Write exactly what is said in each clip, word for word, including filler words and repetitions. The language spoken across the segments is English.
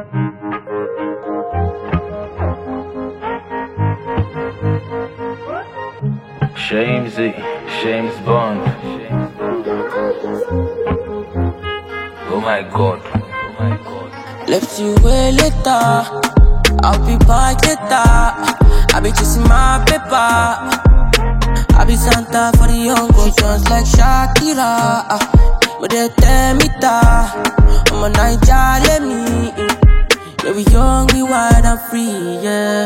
Shamesy, James Bond. Oh my God, oh my God. Left you way later, I'll be back later. I be chasing my paper. I be Santa for the young girls, just like Shakira. But they tell me that I'm a Niger, let me. Yeah, we young, we wild and free, yeah.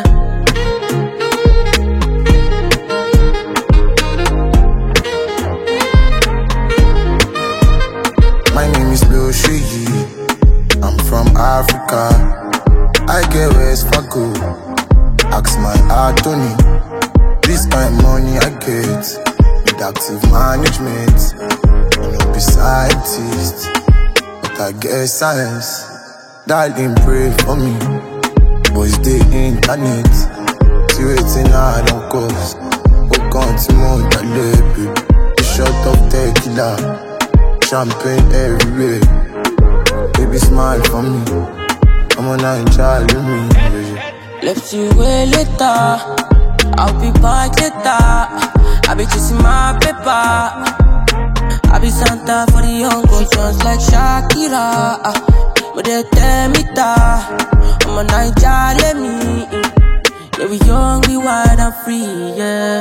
My name is Lil Shigi, I'm from Africa. I get West Fargo, ask my Anthony. This kind of money I get with active management. I no be scientist, but I get science. Darling, pray for me, boys the internet. See waiting hard on course. Walk on to Montalebe, a shot of tequila, champagne everywhere. Baby, smile for me, I'm on a child with me, baby. Left you way later, I'll be back later. I be chasing my paper. I be Santa for the young girls, just like Shakira. But they tell me that I'm a Niger, let me. Yeah, we young, we wild and free, yeah.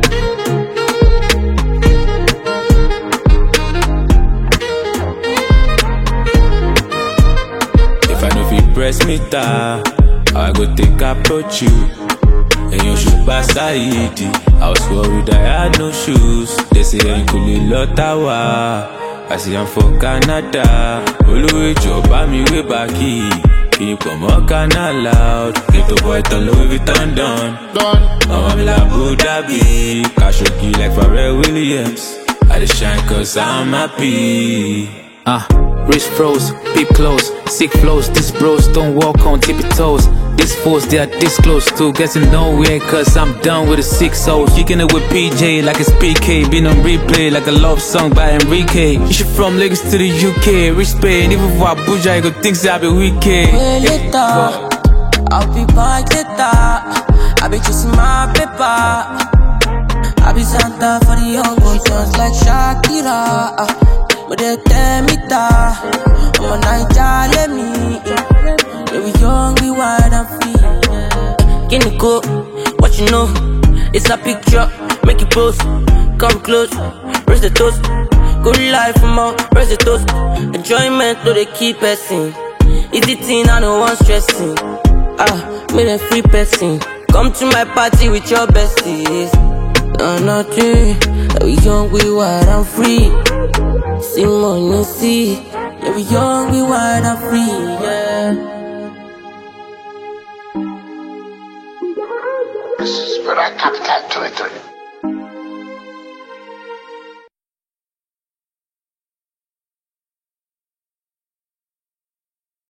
If I know if you press me down, I go take approach you. And you should pass Saidi. I was worried I had no shoes. They say I'm cool in Lottawa. I say I'm for Canada. Oluwe job me way back here. Keep on more canal loud. Get the boy to Louis Vuitton done. I'm like Abu Dhabi. Khashoggi like Pharrell Williams. I just shine cause I'm happy. Ah, uh, wrist froze, peep close, sick flows. These bros don't walk on tippy toes. These fools, they are this close to getting nowhere, cause I'm done with the six oh. Kicking it with P J like it's P K. Been on replay like a love song by Enrique. She from Lagos to the U K, rich pay. And even for Abuja, you go think say I be wicked. Way later, I'll be back later. I be chasing my paper. I be Santa for the young girls, just like Shakira. But they tell me that I'm a Niger, let me. Yeah, we young, we wild and free, yeah. Can you go? What you know? It's a picture, make it post. Come close, raise the toast. Good life from all, raise the toast. Enjoyment, though they keep passing. Easy thing, I no one stressing. Ah, made a free person. Come to my party with your besties. No, nothing. Yeah, we young, we wild and free. See money, see. Yeah, we young, we wild and free, yeah. This is Brother Capital Territory.